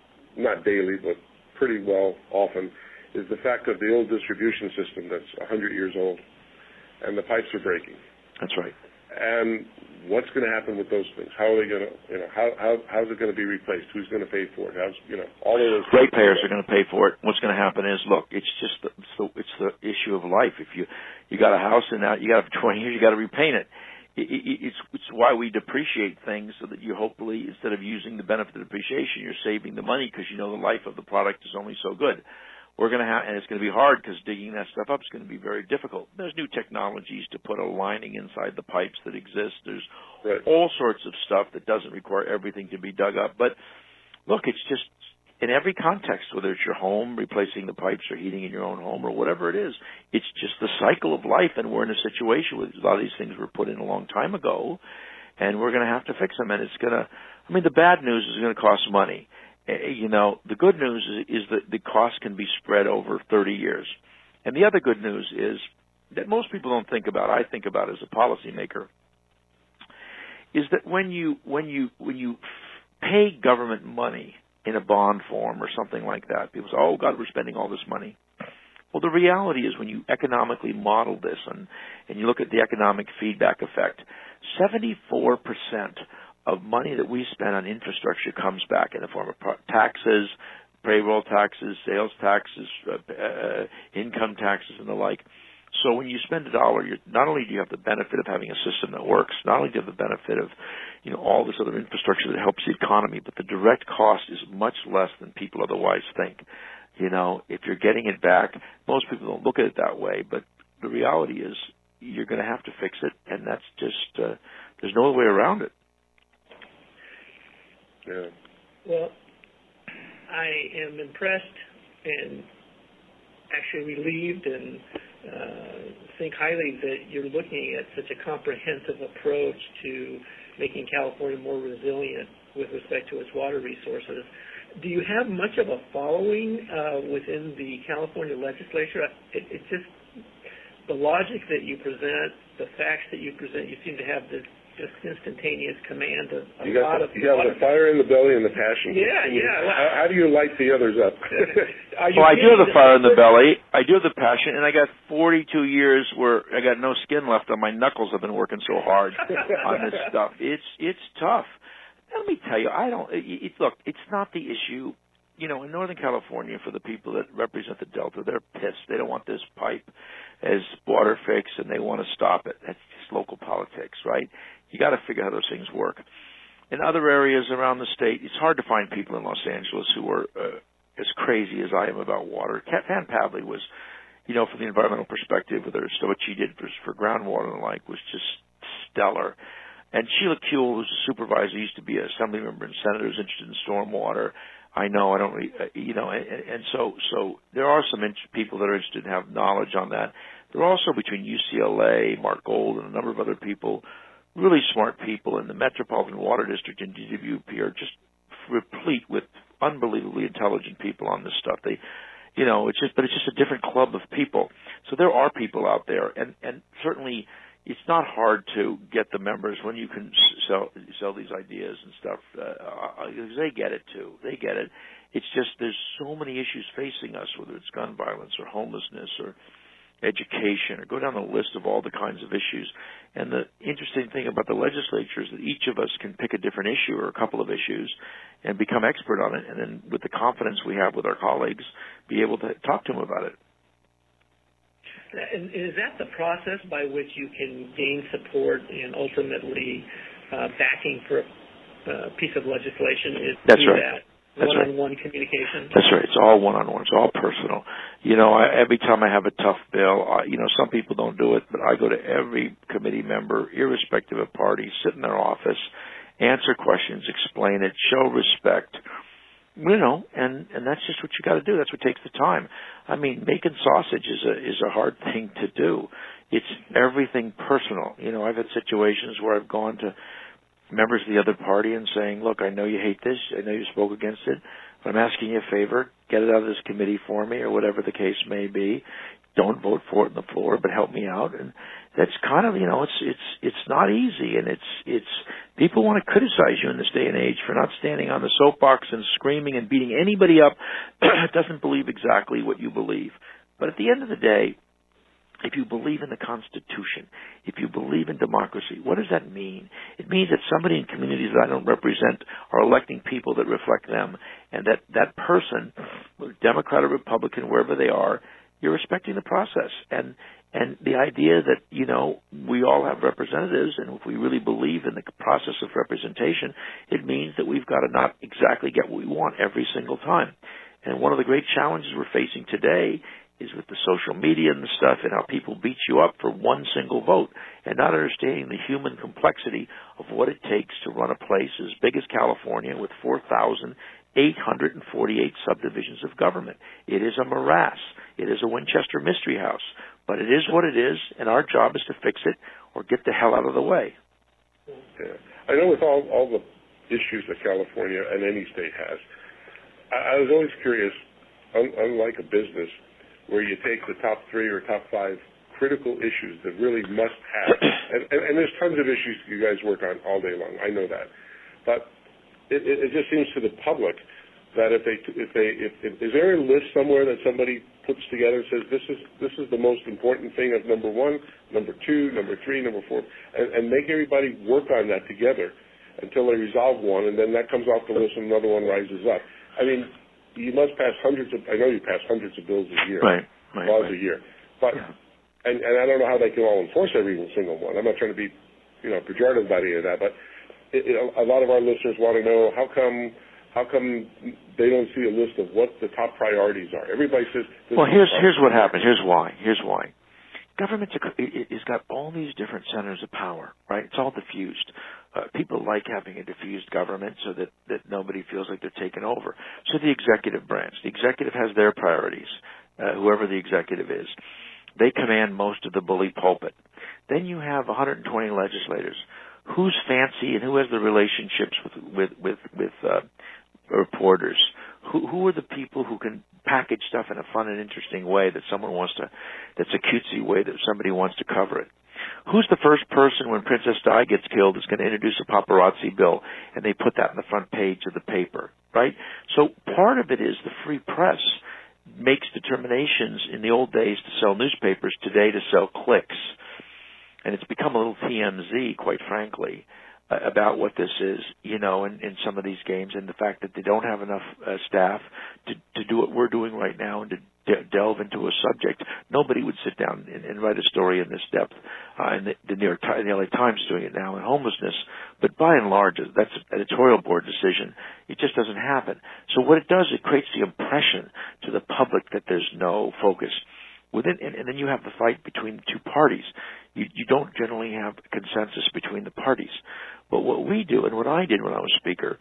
not daily but pretty well often, is the fact of the old distribution system that's one hundred years old, and the pipes are breaking. That's right. and what's going to happen with those things? How are they going to, you know, how, how how's it going to be replaced? Who's going to pay for it? How's, you know, all of those. Ratepayers are going to pay for it. What's going to happen is, look, it's just the, it's the, it's the issue of life. If you you got a house and now you got it for twenty years, you got to repaint it. It, it. It's it's why we depreciate things, so that you hopefully, instead of using the benefit of depreciation, you're saving the money because you know the life of the product is only so good. We're going to have, and it's going to be hard because digging that stuff up is going to be very difficult. There's new technologies to put a lining inside the pipes that exist. There's right. all sorts of stuff that doesn't require everything to be dug up. But look, it's just in every context, whether it's your home, replacing the pipes or heating in your own home or whatever it is, it's just the cycle of life. And we're in a situation where a lot of these things were put in a long time ago, and we're going to have to fix them. And it's going to, I mean, the bad news is going to cost money. You know, the good news is, is that the cost can be spread over thirty years. And the other good news is that most people don't think about, I think about as a policymaker, is that when you, when you, when you pay government money in a bond form or something like that, people say, oh, God, we're spending all this money. Well, the reality is when you economically model this and, and you look at the economic feedback effect, seventy-four percent of money that we spend on infrastructure comes back in the form of taxes, payroll taxes, sales taxes, uh, uh, income taxes, and the like. So when you spend a dollar, you're, not only do you have the benefit of having a system that works, not only do you have the benefit of, you know, all this other infrastructure that helps the economy, but the direct cost is much less than people otherwise think. You know, if you're getting it back, most people don't look at it that way, but the reality is you're going to have to fix it, and that's just, uh, there's no other way around it. Yeah. Well, I am impressed and actually relieved and uh, think highly that you're looking at such a comprehensive approach to making California more resilient with respect to its water resources. Do you have much of a following uh, within the California legislature? It, it's just the logic that you present, the facts that you present, you seem to have this just instantaneous command of a you got lot the, of you got the fire in the belly and the passion. Yeah, yeah. How, how do you light the others up? Well, I do have the fire in the belly. I do have the passion, and I got forty-two years where I got no skin left on my knuckles. I've been working so hard on this stuff. It's it's tough. Let me tell you, I don't. It, it, look, it's not the issue. You know, in Northern California, for the people that represent the Delta, they're pissed. They don't want this pipe as water fixed, and they want to stop it. That's just local politics, right? You got to figure out how those things work. In other areas around the state, it's hard to find people in Los Angeles who are uh, as crazy as I am about water. Fan Pavley was, you know, from the environmental perspective, with her, so what she did for, for groundwater and the like was just stellar. And Sheila Kuehl, who's a supervisor, used to be an assembly member and senator, is interested in stormwater. I know, I don't, re- uh, you know, and, and so so there are some int- people that are interested and have knowledge on that. There are also, between U C L A, Mark Gold, and a number of other people, really smart people in the Metropolitan Water District and D W P are just replete with unbelievably intelligent people on this stuff. They, you know, it's just, but it's just a different club of people. So there are people out there, and, and certainly it's not hard to get the members when you can sell sell these ideas and stuff. Uh, because they get it too. They get it. It's just there's so many issues facing us, whether it's gun violence or homelessness or education, or go down the list of all the kinds of issues. And the interesting thing about the legislature is that each of us can pick a different issue or a couple of issues and become expert on it, and then with the confidence we have with our colleagues, be able to talk to them about it. And is that the process by which you can gain support and ultimately uh, backing for a uh, piece of legislation? Is That's through right. That That's one-on-one right. communication? That's right. It's all one-on-one. It's all personal. You know, I, every time I have a tough bill, I, you know, some people don't do it, but I go to every committee member, irrespective of party, sit in their office, answer questions, explain it, show respect. You know, and, and that's just what you got to do. That's what takes the time. I mean, making sausage is a is a hard thing to do. It's everything personal. You know, I've had situations where I've gone to members of the other party and saying, look, I know you hate this. I know you spoke against it, but I'm asking you a favor. Get it out of this committee for me, or whatever the case may be. Don't vote for it on the floor, but help me out. And that's kind of, you know, it's it's it's not easy, and it's it's people want to criticize you in this day and age for not standing on the soapbox and screaming and beating anybody up that doesn't believe exactly what you believe. But at the end of the day, if you believe in the Constitution, if you believe in democracy, what does that mean? It means that somebody in communities that I don't represent are electing people that reflect them, and that that person, Democrat or Republican, wherever they are, you're respecting the process. And and the idea that, you know, we all have representatives, and if we really believe in the process of representation, it means that we've got to not exactly get what we want every single time. And one of the great challenges we're facing today is with the social media and the stuff and how people beat you up for one single vote and not understanding the human complexity of what it takes to run a place as big as California with four thousand eight hundred forty-eight subdivisions of government. It is a morass. It is a Winchester mystery house. But it is what it is, and our job is to fix it or get the hell out of the way. Yeah. I know with all, all the issues that California and any state has, I, I was always curious, un, unlike a business, where you take the top three or top five critical issues that really must have, and, and, and there's tons of issues you guys work on all day long. I know that, but it, it, it just seems to the public that if they, if they, if, if is there a list somewhere that somebody puts together and says this is this is the most important thing of number one, number two, number three, number four, and, and make everybody work on that together until they resolve one, and then that comes off the list and another one rises up. I mean, you must pass hundreds of, I know you pass hundreds of bills a year, right, right, laws right. a year, but, yeah. and, and I don't know how they can all enforce every single one. I'm not trying to be, you know, pejorative about any of that, but it, it, a lot of our listeners want to know how come, how come they don't see a list of what the top priorities are. Everybody says, well, here's, here's what happens. Here's why. Here's why. Government's a, it, it's got all these different centers of power, right? It's all diffused. Uh, people like having a diffused government so that, that nobody feels like they're taken over. So the executive branch, the executive has their priorities, uh, whoever the executive is. They command most of the bully pulpit. Then you have one hundred twenty legislators. Who's fancy and who has the relationships with with with, with uh, reporters? Who, who are the people who can package stuff in a fun and interesting way that someone wants to, that's a cutesy way that somebody wants to cover it? Who's the first person when Princess Di gets killed is going to introduce a paparazzi bill, and they put that in the front page of the paper, right? So part of it is the free press makes determinations in the old days to sell newspapers, today to sell clicks. And it's become a little T M Z, quite frankly, uh, about what this is, you know, in, in some of these games, and the fact that they don't have enough uh, staff to, to do what we're doing right now and to de- delve into a subject. Nobody would sit down and, and write a story in this depth. Uh, and the, the New York Times, the L A Times is doing it now in homelessness. But by and large, that's an editorial board decision. It just doesn't happen. So what it does, it creates the impression to the public that there's no focus. Within, and, and then you have the fight between the two parties. You, you don't generally have consensus between the parties. But what we do, and what I did when I was Speaker,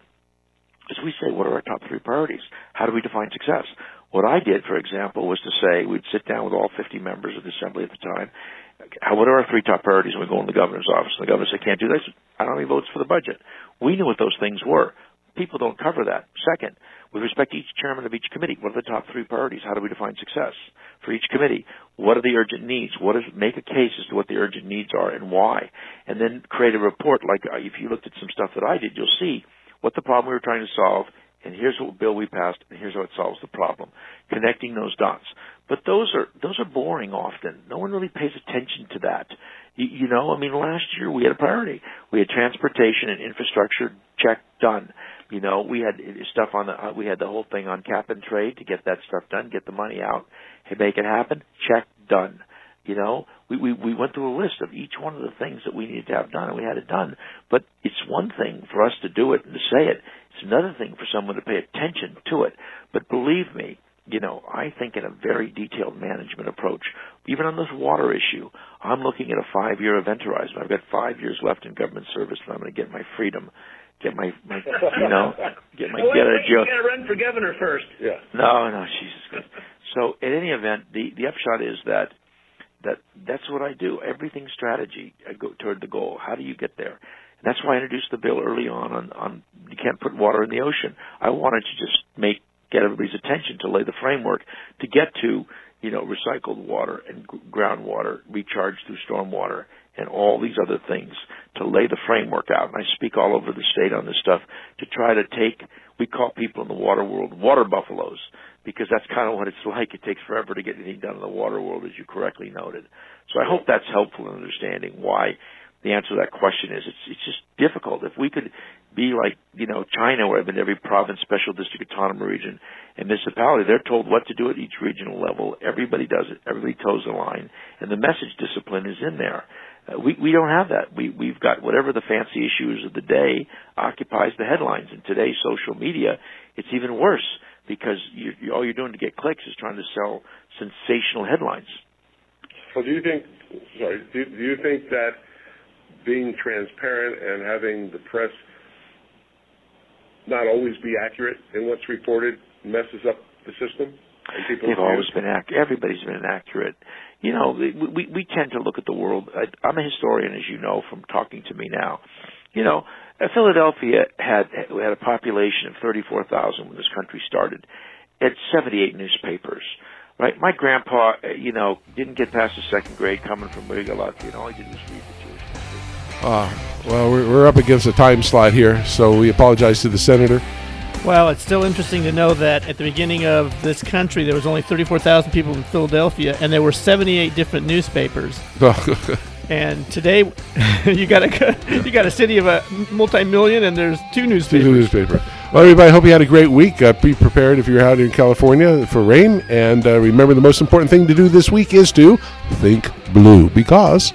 is we say, what are our top three priorities? How do we define success? What I did, for example, was to say, we'd sit down with all fifty members of the Assembly at the time. How, what are our three top priorities? And we go in the governor's office, and the governor said, can't do this. I don't have any votes for the budget. We knew what those things were. People don't cover that. Second, with respect to each chairman of each committee, what are the top three priorities? How do we define success for each committee? What are the urgent needs? What is, make a case as to what the urgent needs are and why. And then create a report. Like uh, if you looked at some stuff that I did, you'll see what the problem we were trying to solve, and here's what bill we passed, and here's how it solves the problem. Connecting those dots. But those are those are boring often. No one really pays attention to that. You, you know, I mean, last year we had a priority. We had transportation and infrastructure, check, done. You know, we had stuff on the, uh, we had the whole thing on cap and trade to get that stuff done, get the money out, and make it happen, check, done. You know, we, we, we went through a list of each one of the things that we needed to have done, and we had it done. But it's one thing for us to do it and to say it. It's another thing for someone to pay attention to it. But believe me, you know, I think in a very detailed management approach. Even on this water issue, I'm looking at a five-year event horizon. I've got five years left in government service, and I'm going to get my freedom. Get my, my, you know, get my, well, get out of jail. You got to run for governor first. Yeah. No, no, Jesus Christ. So, in any event, the the upshot is that that that's what I do. Everything strategy. I go toward the goal. How do you get there? And that's why I introduced the bill early on. On, on you can't put water in the ocean. I wanted to just make get everybody's attention to lay the framework to get to, you know, recycled water and groundwater recharged through stormwater and all these other things to lay the framework out. And I speak all over the state on this stuff to try to take, we call people in the water world water buffaloes, because that's kind of what it's like. It takes forever to get anything done in the water world, as you correctly noted. So I hope that's helpful in understanding why the answer to that question is it's it's just difficult. If we could be like, you know, China, where I've been in every province, special district, autonomous region, and municipality, they're told what to do at each regional level. Everybody does it. Everybody toes the line. And the message discipline is in there. Uh, we we don't have that. We, we've got whatever the fancy issues of the day occupies the headlines. In today's social media, it's even worse, because you, you, all you're doing to get clicks is trying to sell sensational headlines. Well, do you think, sorry, do, do you think that being transparent and having the press not always be accurate in what's reported messes up the system? And people They've always been accurate. Everybody's been inaccurate. You know, we, we we tend to look at the world. I, I'm a historian, as you know, from talking to me now. You know, Philadelphia had had a population of thirty-four thousand when this country started. It had seventy-eight newspapers. Right? My grandpa, you know, didn't get past the second grade coming from Riga, Latvia, and all he did was read the Jewish country. Uh, well, we're, we're up against a time slot here, so we apologize to the senator. Well, it's still interesting to know that at the beginning of this country, there was only thirty-four thousand people in Philadelphia, and there were seventy-eight different newspapers. And today, you got a you got a city of a multi-million, and there's two newspapers. Two newspaper. Well, everybody, I hope you had a great week. Uh, be prepared if you're out in California for rain. And uh, remember, the most important thing to do this week is to think blue, because